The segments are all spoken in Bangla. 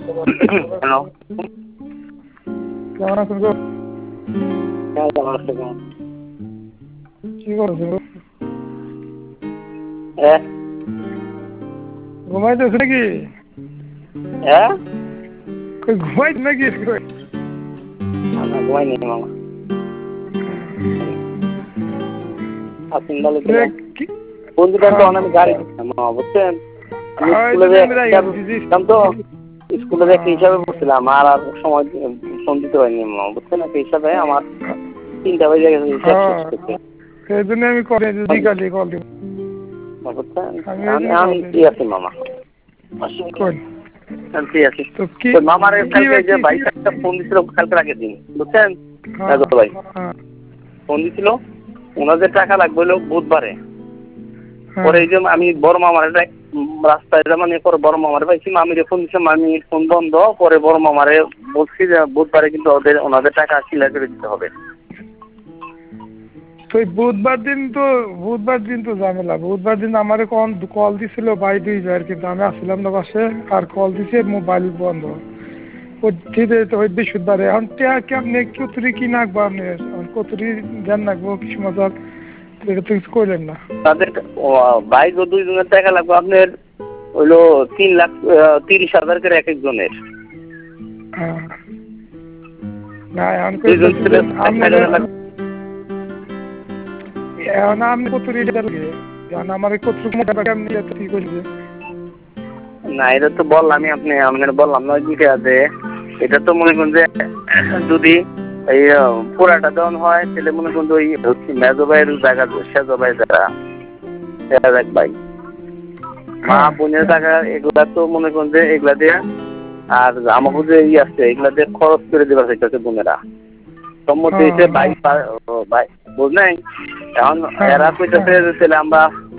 হ্যালো, কেমন আছেন গো? কেমন আছেন? কি করছেন গো? হ্যাঁ ঘুমাইতেছে নাকি? হ্যাঁ, কই ঘুমাইতে নাকি? আমরা ঘুমাইনি মামা। আপনি ভালো ছিলেন? বন্ধুটা তো অনেক গাড়ি মামা, বুঝছেন? আমি স্কুলে যেতাম তো, স্কুলে যে হিসাবে পড়ছিলাম আর আর সময় ফোন দিতে পারিনি মামা, বুঝছেন? একটা হিসাবে আমার 3টা বেজে গেছে হিসাব শেষ করতে, সেই জন্য আমি কল বিকালে কল দিব। বুঝছেন? আমি আমি ফ্রি আছি মামা, কই আমি ফ্রি আছি। তো কি মামার কি কালকে যে ভাইটা একটা ফোন দিছিল কালকে আগের দিন, বুঝছেন? ভাই ফোন দিছিল, ওনাদের টাকা লাগবে হলো বুধবারে। পরে এই যে আমি বড় মামার রাস্তায় মানে পরে বড় মামারে পাইছি, মামিরে ফোন দিচ্ছি, মামির ফোন বন্ধ। পরে বড় মামারে বলছি যে বুধবারে কিন্তু ওনাদের টাকা ক্লিয়ার করে দিতে হবে। তো বুধবার দিন তো ঝামেলা। বুধবার দিন আমারে কল দিছিল ভাই 2বার, কিন্তু আমি আসছিলাম না বাসে, আর কল দিছে মোবাইল বন্ধ। বৃহস্পতিবারে এখন কেমনে কতরি কি নাকবো আপনি, কতরি ধ্যান নাকবো কিছু মজা কিছু করলেন না। তাদের বাইক ও 2 জনের টাকা লাগবে আপনার হইলো 3,30,000 করে এক একজনের। না এখন আপনি কতরি লাগে আমার কত কি করবে না, এটা তো বললামই আপনার বললাম না দিকে আছে। এটা তো মনে করুন যে যদি এই পুরাটা দেওয়ান হয় তাহলে মনে করুন ওই মেজো ভাইয়ের জায়গা সেজো ভাই যারা এক ভাই মা বোনের টাকা এগুলা তো মনে করুন যে এগুলা দিয়ে আর আমাকে যে আছে এগুলা দিয়ে খরচ করে দেওয়া হইতেছে বোনেরা সম্মতি হয়েছে ভাই বুঝলেন। এখন এরা কইতেছে তাহলে আমরা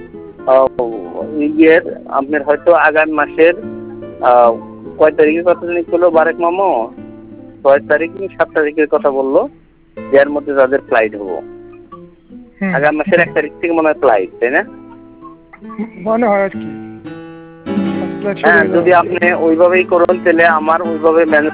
ইয়ের আপনার হয়তো আগামী মাসের কয় তারিখে কথা জানি করলো বারেক মামো, 6 তারিখ 7 তারিখের কথা বললো, এর মধ্যে তাদের ফ্লাইট হবো। আগামী মাসের 1 তারিখ থেকে মনে হয় ফ্লাইট, তাই না? মনে হয় আর কি। হ্যাঁ, যদি আপনি ওইভাবেই করুন তাহলে আমার ওইভাবে ম্যানেজ